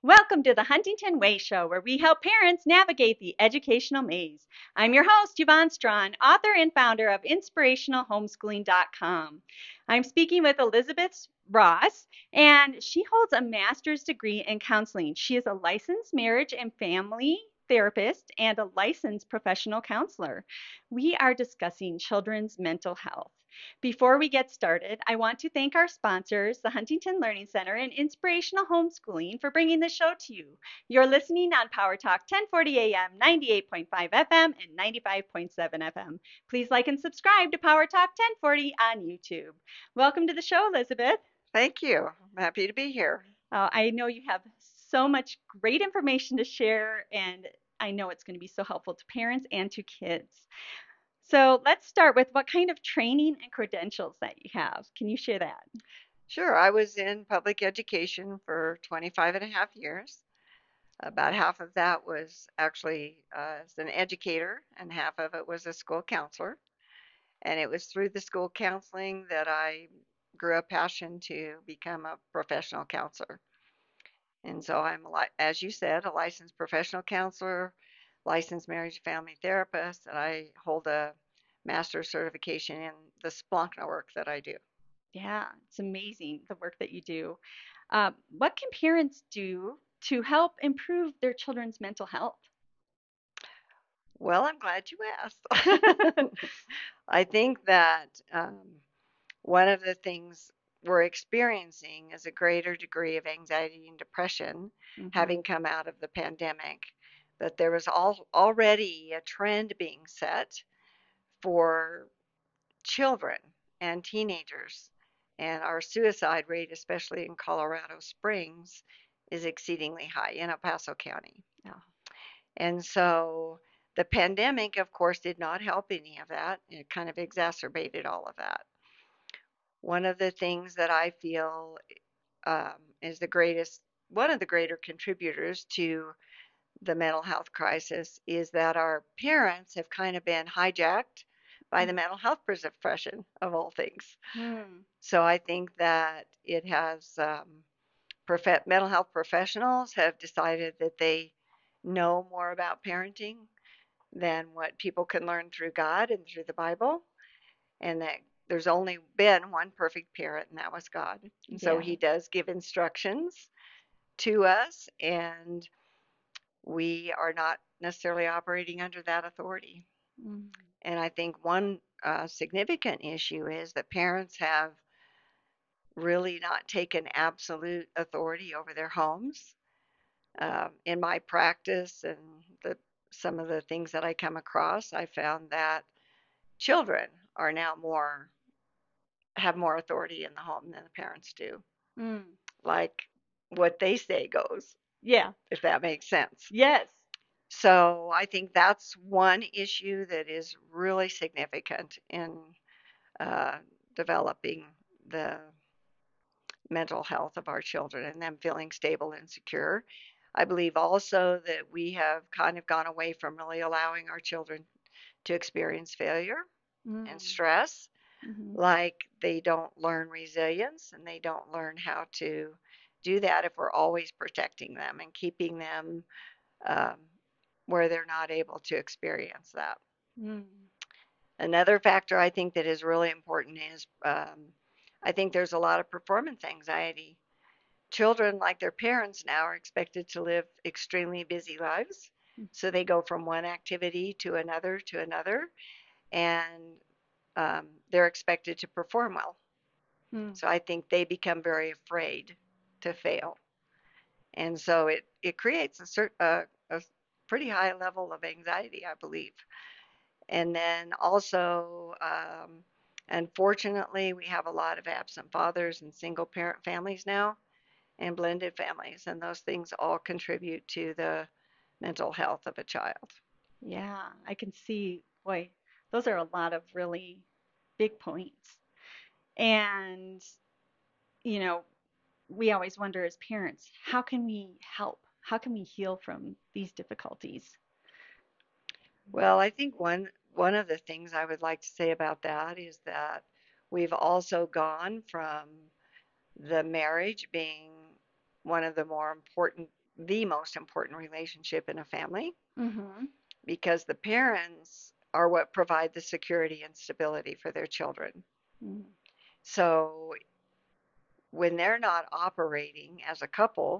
Welcome to the Huntington Way Show, where we help parents navigate the educational maze. I'm your host, Yvonne Strawn, author and founder of InspirationalHomeschooling.com. I'm speaking with Elizabeth Ross, and she holds a master's degree in counseling. She is a licensed marriage and family therapist and a licensed professional counselor. We are discussing children's mental health. Before we get started, I want to thank our sponsors, the Huntington Learning Center and Inspirational Homeschooling, for bringing the show to you. You're listening on Power Talk 1040 AM, 98.5 FM, and 95.7 FM. Please like and subscribe to Power Talk 1040 on YouTube. Welcome to the show, Elizabeth. Thank you. I'm happy to be here. I know you have so much great information to share, and I know it's going to be so helpful to parents and to kids. So let's start with what kind of training and credentials that you have. Can you share that? Sure, I was in public education for 25 and a half years. About half of that was actually as an educator, and half of it was a school counselor. And it was through the school counseling that I grew a passion to become a professional counselor. And so as you said, a licensed professional counselor, licensed marriage and family therapist, and I hold a master's certification in the Splunk work that I do. Yeah, it's amazing the work that you do. What can parents do to help improve their children's mental health? Well, I'm glad you asked. I think that one of the things we're experiencing is a greater degree of anxiety and depression Hmm. having come out of the pandemic. That there was already a trend being set for children and teenagers, and our suicide rate, especially in Colorado Springs, is exceedingly high in El Paso County. Oh, And so the pandemic, of course, did not help any of that. It kind of exacerbated all of that. One of the things that I feel is one of the greater contributors to the mental health crisis is that our parents have kind of been hijacked by the mental health profession, of all things. hmm. So I think that it has mental health professionals have decided that they know more about parenting than what people can learn through God and through the Bible, and that there's only been one perfect parent, and that was God. And so Yeah. He does give instructions to us, and we are not necessarily operating under that authority. Mm. And I think one significant issue is that parents have really not taken absolute authority over their homes. In my practice and some of the things that I come across, I found that children are now more have more authority in the home than the parents do. Mm. Like what they say goes, Yeah. if that makes sense. Yes. So I think that's one issue that is really significant in uh, developing the mental health of our children and them feeling stable and secure. I believe also that we have kind of gone away from really allowing our children to experience failure and Mm. stress. Hmm. Like they don't learn resilience and they don't learn how to do that if we're always protecting them and keeping them um, where they're not able to experience that. Mm. Another factor I think that is really important is I think there's a lot of performance anxiety. Children, like their parents now, are expected to live extremely busy lives. So they go from one activity to another, and they're expected to perform well. Mm. So I think they become very afraid to fail. And so it creates a pretty high level of anxiety, I believe. And then also, unfortunately, we have a lot of absent fathers and single parent families now and blended families, and those things all contribute to the mental health of a child. Yeah, I can see, boy, those are a lot of really big points. And, you know, we always wonder as parents, how can we help? How can we heal from these difficulties? Well, I think one of the things I would like to say about that is that we've also gone from the marriage being one of the more important the most important relationship in a family Mm-hmm. because the parents are what provide the security and stability for their children. Mm-hmm. So when they're not operating as a couple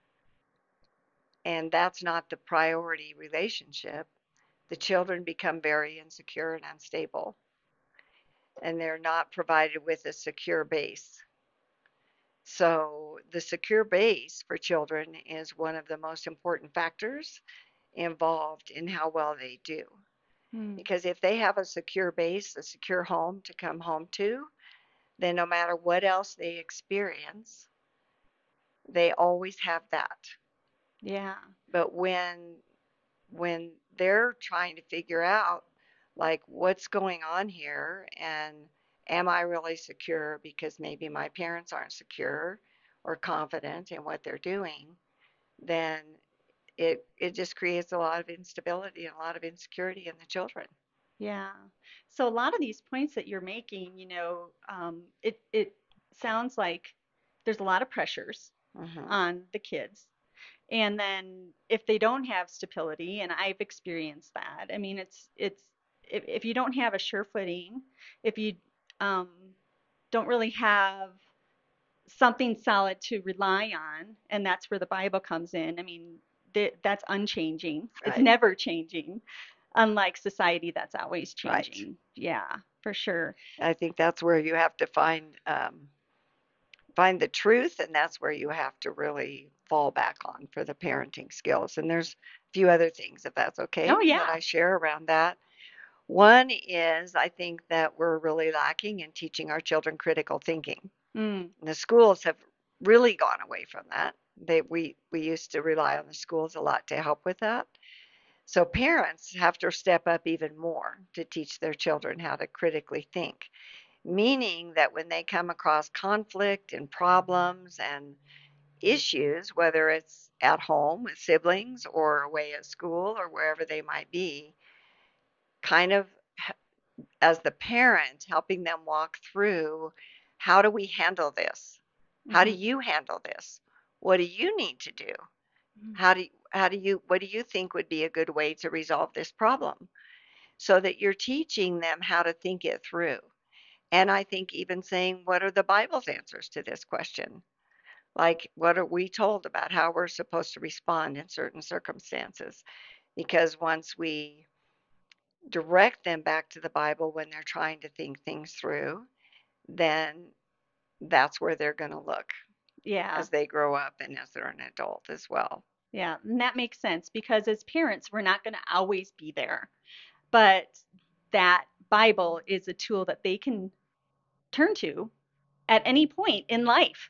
and that's not the priority relationship, the children become very insecure and unstable, and they're not provided with a secure base. So, the secure base for children is one of the most important factors involved in how well they do. Because if they have a secure base, a secure home to come home to, then no matter what else they experience, they always have that. Yeah. But when they're trying to figure out like what's going on here and am I really secure because maybe my parents aren't secure or confident in what they're doing, then it just creates a lot of instability and a lot of insecurity in the children. Yeah. So a lot of these points that you're making, it sounds like there's a lot of pressures Hmm. on the kids. And then if they don't have stability, and I've experienced that, I mean, it's if you don't have a sure footing, if you um, don't really have something solid to rely on, and that's where the Bible comes in. I mean, that's unchanging. It's Right, never changing, unlike society that's always right. changing. Yeah, for sure. I think that's where you have to find the truth, and that's where you have to really fall back on for the parenting skills. And there's a few other things, if that's okay, Oh that yeah. I share around that. One is I think that we're really lacking in teaching our children critical thinking. Mm, And the schools have really gone away from that. We used to rely on the schools a lot to help with that. So parents have to step up even more to teach their children how to critically think, meaning that when they come across conflict and problems and issues, whether it's at home with siblings or away at school or wherever they might be, kind of as the parent helping them walk through how do we handle this? How do hmm you handle this? What do you need to do? hmm How do you what do you think would be a good way to resolve this problem? So that you're teaching them how to think it through. And I think even saying what are the Bible's answers to this question? Like what are we told about how we're supposed to respond in certain circumstances? Because once we direct them back to the Bible when they're trying to think things through, then that's where they're going to look Yeah. as they grow up and as they're an adult as well. Yeah. And that makes sense because as parents, we're not going to always be there. But that Bible is a tool that they can turn to at any point in life.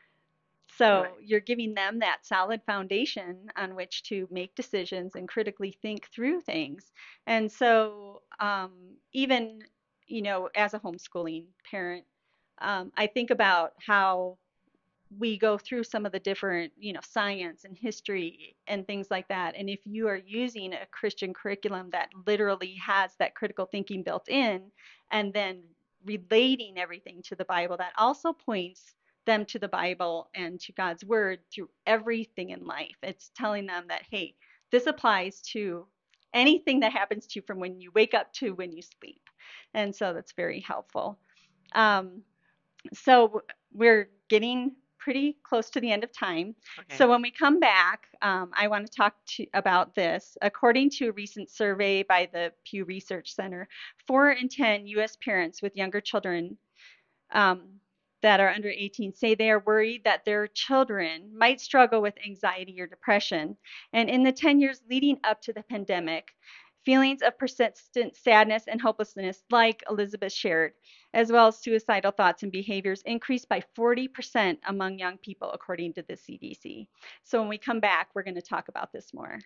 So Right. you're giving them that solid foundation on which to make decisions and critically think through things. And so, even, as a homeschooling parent, I think about how we go through some of the different, science and history and things like that. And if you are using a Christian curriculum that literally has that critical thinking built in, and then relating everything to the Bible, that also points them to the Bible and to God's word through everything in life. It's telling them that, hey, this applies to anything that happens to you from when you wake up to when you sleep. And so that's very helpful. Um, so we're getting pretty close to the end of time. So Okay. when we come back, I want to talk about this. According to a recent survey by the Pew Research Center, 4 in 10 U.S. parents with younger children um, that are under 18 say they are worried that their children might struggle with anxiety or depression. And in the 10 years leading up to the pandemic, feelings of persistent sadness and hopelessness, like Elizabeth shared, as well as suicidal thoughts and behaviors, increased by 40% among young people, according to the CDC. So when we come back, we're going to talk about this more.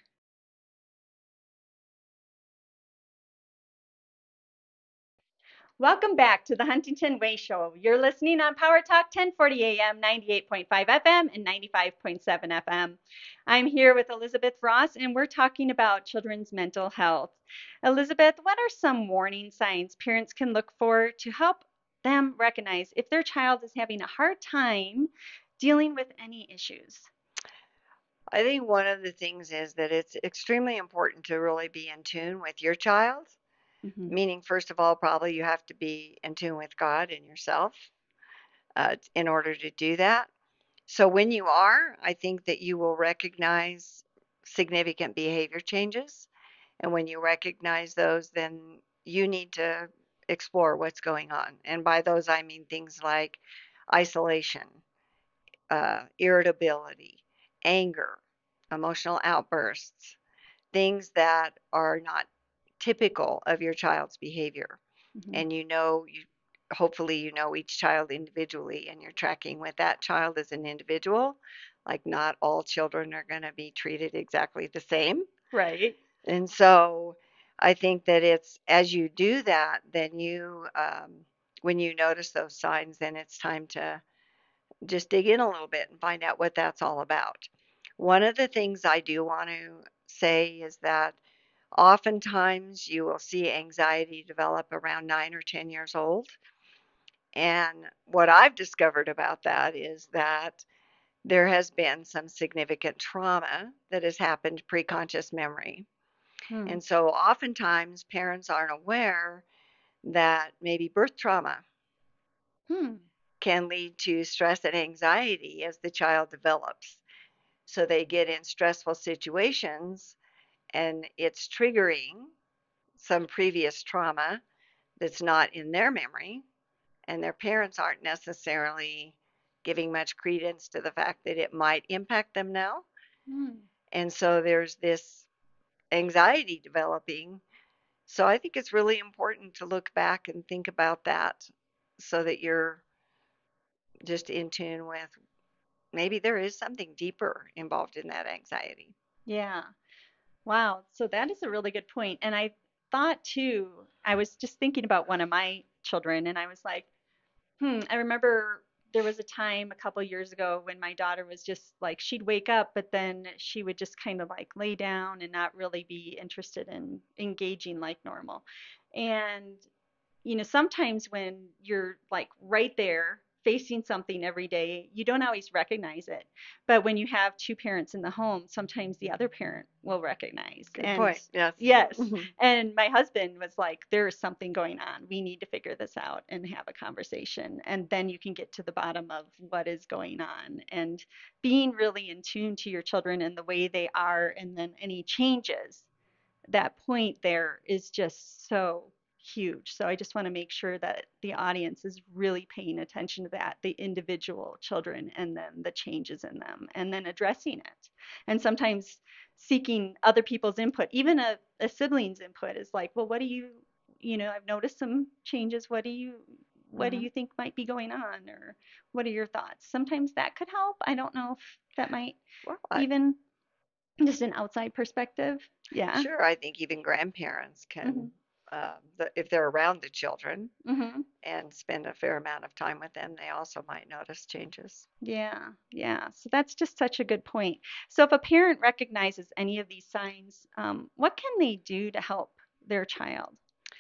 Welcome back to the Huntington Way Show. You're listening on Power Talk 1040 AM, 98.5 FM, and 95.7 FM. I'm here with Elizabeth Ross, and we're talking about children's mental health. Elizabeth, what are some warning signs parents can look for to help them recognize if their child is having a hard time dealing with any issues? I think one of the things is that it's extremely important to really be in tune with your child, Hmm. meaning, first of all, probably you have to be in tune with God and yourself in order to do that. So when you are, I think that you will recognize significant behavior changes. And when you recognize those, then you need to explore what's going on. And by those, I mean things like isolation, irritability, anger, emotional outbursts, things that are not typical of your child's behavior. Hmm. And hopefully you know each child individually and you're tracking with that child as an individual. Like not all children are going to be treated exactly the same. Right. And so I think that it's as you do that, then when you notice those signs, then it's time to just dig in a little bit and find out what that's all about. One of the things I do want to say is that oftentimes you will see anxiety develop around 9 or 10 years old. And what I've discovered about that is that there has been some significant trauma that has happened pre-conscious memory. Hmm. And so oftentimes parents aren't aware that maybe birth trauma Hmm. can lead to stress and anxiety as the child develops. So they get in stressful situations and it's triggering some previous trauma that's not in their memory, and their parents aren't necessarily giving much credence to the fact that it might impact them now. Hmm. And so there's this anxiety developing. So I think it's really important to look back and think about that so that you're just in tune with maybe there is something deeper involved in that anxiety. Yeah. Wow. So that is a really good point. And I thought too, I was just thinking about one of my children, and I was like, I remember there was a time a couple years ago when my daughter was just like, she'd wake up, but then she would just kind of like lay down and not really be interested in engaging like normal. And sometimes when you're like right there facing something every day, you don't always recognize it. But when you have two parents in the home, sometimes the other parent will recognize. Good And point. Yes. yes, Mhm. and my husband was like, there's something going on. We need to figure this out and have a conversation. And then you can get to the bottom of what is going on. And being really in tune to your children and the way they are, and then any changes, that point there is just so huge. So I just want to make sure that the audience is really paying attention to that, the individual children, and then the changes in them, and then addressing it. And sometimes seeking other people's input, even a sibling's input, is like, well, what do I've noticed some changes. What do Mhm. you think might be going on? Or what are your thoughts? Sometimes that could help. I don't know if that might Well, even just an outside perspective. Yeah. sure. I think even grandparents Hmm. can, if they're around the children Hmm. and spend a fair amount of time with them, they also might notice changes. Yeah, yeah. So that's just such a good point. So if a parent recognizes any of these signs, what can they do to help their child?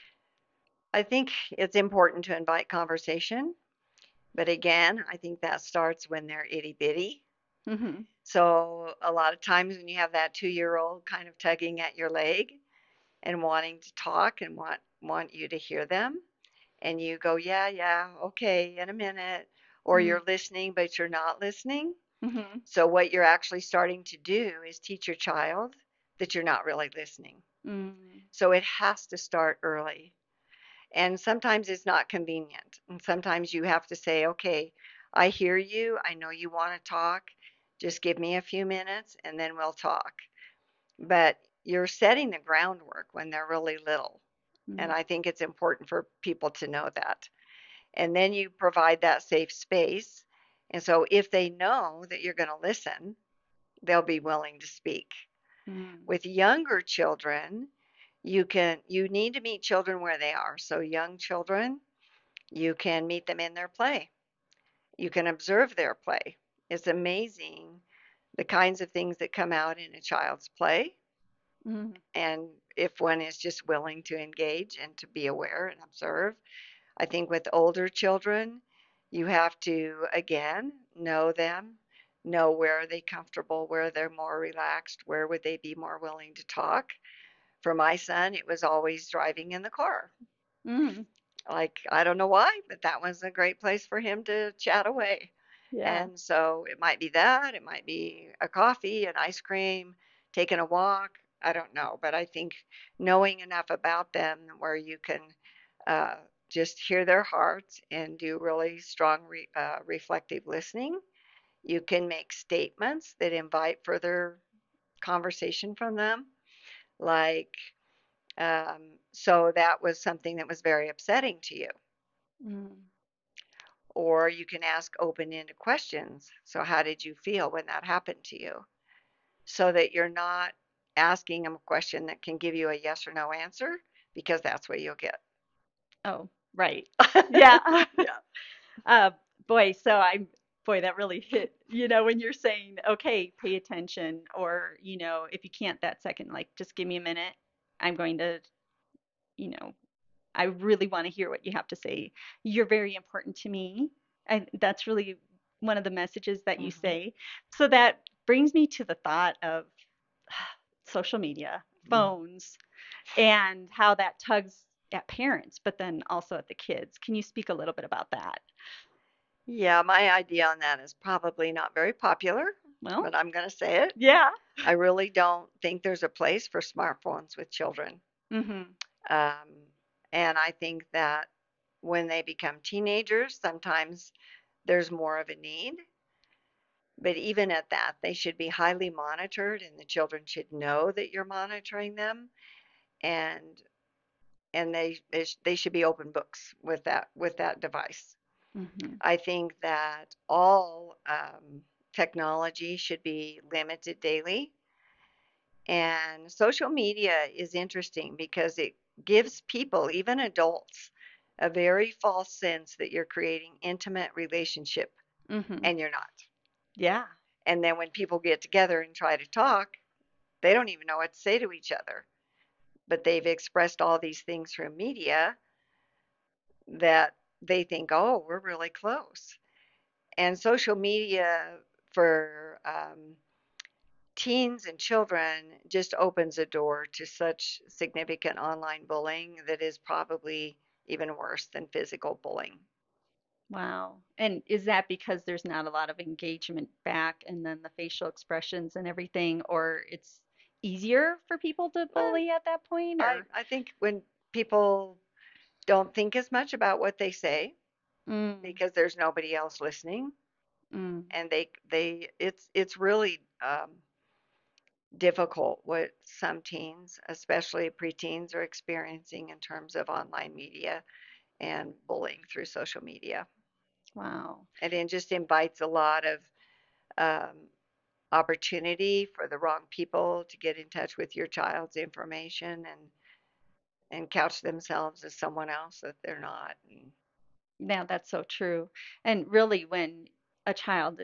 I think it's important to invite conversation, but again, I think that starts when they're itty bitty. Hmm. So a lot of times when you have that 2-year old kind of tugging at your leg and wanting to talk and want you to hear them, and you go, yeah, yeah, okay, in a minute, or you're listening, but you're not listening. Mm-hmm. So, what you're actually starting to do is teach your child that you're not really listening. Mm-hmm. So, it has to start early. And sometimes it's not convenient. And sometimes you have to say, okay, I hear you. I know you want to talk. Just give me a few minutes and then we'll talk. But you're setting the groundwork when they're really little. And I think it's important for people to know that. And then you provide that safe space. And so if they know that you're going to listen, they'll be willing to speak. Mm-hmm. With younger children, you need to meet children where they are. So young children, you can meet them in their play. You can observe their play. It's amazing the kinds of things that come out in a child's play. Mm-hmm. And if one is just willing to engage and to be aware and observe, I think with older children, you have to, again, know them, know where are they comfortable, where they're more relaxed, where would they be more willing to talk. For my son, it was always driving in the car. Mm, Like, I don't know why, but that was a great place for him to chat away. yeah. And so it might be that, it might be a coffee, an ice cream, taking a walk. I don't know, but I think knowing enough about them where you can uh, just hear their hearts and do really strong reflective listening. You can make statements that invite further conversation from them, like, so that was something that was very upsetting to you. Mm. Or you can ask open ended questions. So, how did you feel when that happened to you? So that you're not asking them a question that can give you a yes or no answer, because that's what you'll get. Oh, right. Yeah. Yeah. Uh, boy, boy, that really hit, when you're saying, okay, pay attention, or, if you can't that second, like, just give me a minute. I'm going to, you know, I really want to hear what you have to say. You're very important to me. And that's really one of the messages that you Hmm. say. So that brings me to the thought of social media, phones, and how that tugs at parents, but then also at the kids. Can you speak a little bit about that? Yeah, my idea on that is probably not very popular, Well, but I'm going to say it. yeah. I really don't think there's a place for smartphones with children. Hmm. Um, and I think that when they become teenagers, sometimes there's more of a need. But even at that, they should be highly monitored, and the children should know that you're monitoring them, and they should be open books with that device. Hmm. I think that all technology should be limited daily. And social media is interesting because it gives people, even adults, a very false sense that you're creating intimate relationship, Hmm. and you're not. Yeah. And then when people get together and try to talk, they don't even know what to say to each other. But they've expressed all these things through media that they think, oh, we're really close. And social media for teens and children just opens a door to such significant online bullying that is probably even worse than physical bullying. Wow. And is that because there's not a lot of engagement back and then the facial expressions and everything, or it's easier for people to Well, bully at that point, I, or? I think when people don't think as much about what they say Mm, because there's nobody else listening, mm, and it's really difficult what some teens, especially preteens, are experiencing in terms of online media and bullying through social media. wow. And it just invites a lot of um, opportunity for the wrong people to get in touch with your child's information and couch themselves as someone else that they're not. And Now that's so true. And really, when a child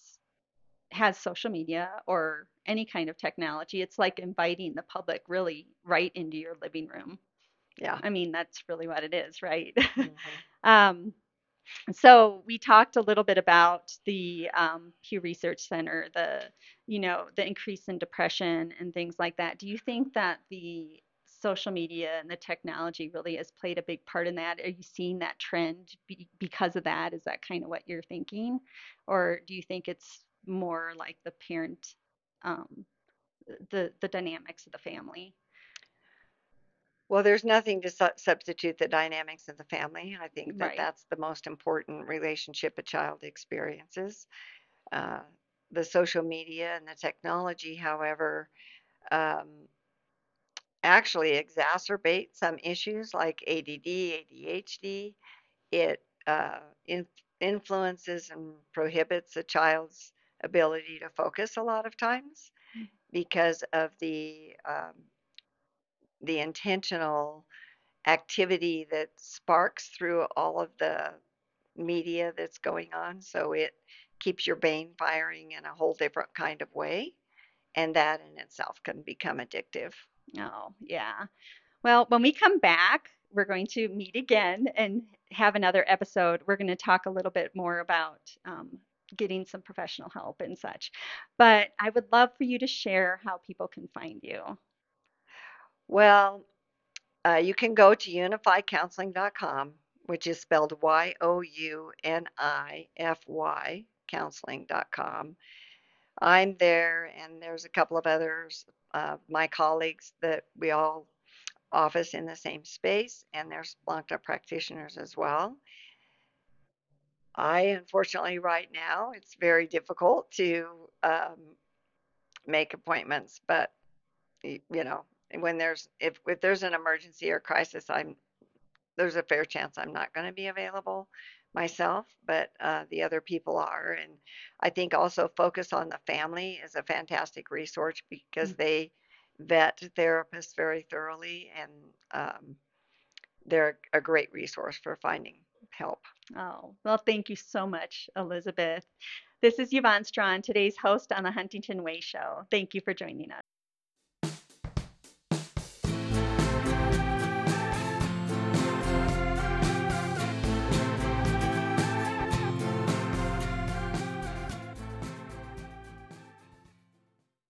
has social media or any kind of technology, it's like inviting the public really right into your living room. yeah. I mean, that's really what it is, right? Hmm. um, So we talked a little bit about the Pew Research Center, the increase in depression and things like that. Do you think that the social media and the technology really has played a big part in that? Are you seeing that trend because of that? Is that kind of what you're thinking? Or do you think it's more like the parent, um, the dynamics of the family? Well, there's nothing to substitute the dynamics of the family. I think that Right. that's the most important relationship a child experiences. Uh, the social media and the technology, however, um, actually exacerbate some issues like ADD, ADHD. It influences and prohibits a child's ability to focus a lot of times because of the intentional activity that sparks through all of the media that's going on. So it keeps your brain firing in a whole different kind of way. And that in itself can become addictive. Oh, yeah. Well, when we come back, we're going to meet again and have another episode. We're going to talk a little bit more about getting some professional help and such. But I would love for you to share how people can find you. Well, you can go to unifycounseling.com, which is spelled YOUNIFY counseling.com. I'm there, and there's a couple of others, my colleagues that we all office in the same space, and there's Blanca practitioners as well. I, unfortunately, right now, it's very difficult to make appointments, but you know, when if there's an emergency or crisis, there's a fair chance I'm not going to be available myself, but the other people are. And I think also Focus on the Family is a fantastic resource because they vet therapists very thoroughly, and they're a great resource for finding help. Oh, well, thank you so much, Elizabeth. This is Yvonne Strawn, today's host on the Huntington Way Show. Thank you for joining us.